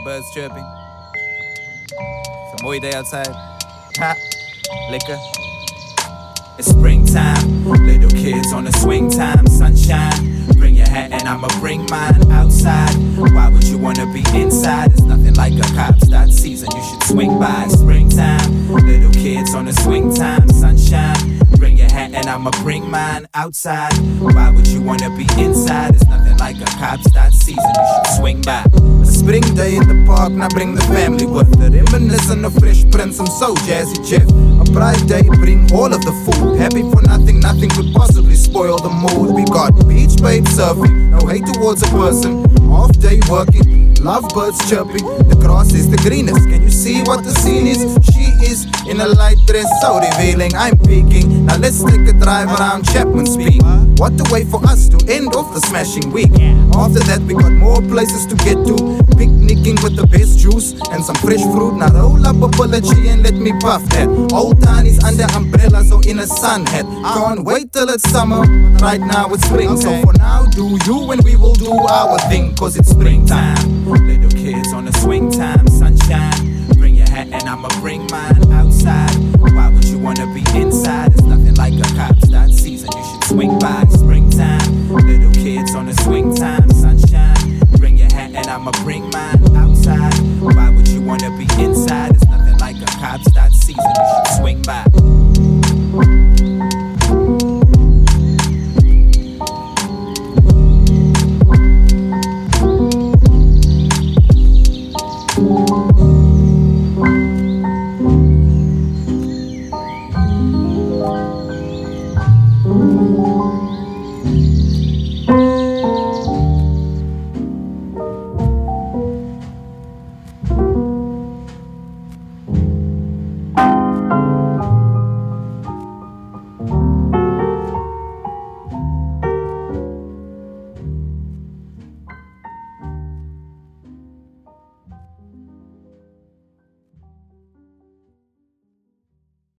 birds chirping. It's a mooi day outside. Ha, liquor. It's springtime, little kids on the swing time, sunshine. Bring your hat and I'ma bring mine outside. Why would you wanna be inside? It's nothing like a cop's that season, you should swing by. Springtime, little kids on the swing time, sunshine. Bring your hat and I'ma bring mine outside. Why would you wanna be inside? It's nothing like a cop's that season, you should swing by. A spring day in the park, now bring the family with it. Reminiscing of Fresh Prince and So Jazzy Jeff. A bright day, bring all of the food. Happy for nothing, nothing could possibly spoil the mood. We got beach babe surfing, no hate towards a person. Off day working, lovebirds chirping. The grass is the greenest, can you see what the scene is? She is in a light dress, so revealing. I'm peeking, now let's take a drive around Chapman Speak. What a way for us to end off the smashing week. After that we got more places to get to. Picnicking with the best juice and some fresh fruit. Now roll up a G and let me puff that. Old Tony's under umbrellas or in a sun hat. Can't wait till it's summer, right now it's spring. So for now do you and we will do our thing, cause it's springtime. Little kids on the swing time, sunshine. Bring your hat and I'ma bring mine outside. Why would you wanna be inside? It's nothing like a cop's that season, you should swing by. Springtime, little kids on the swing time, sunshine. Bring your hat and I'ma bring mine outside. Why would you wanna be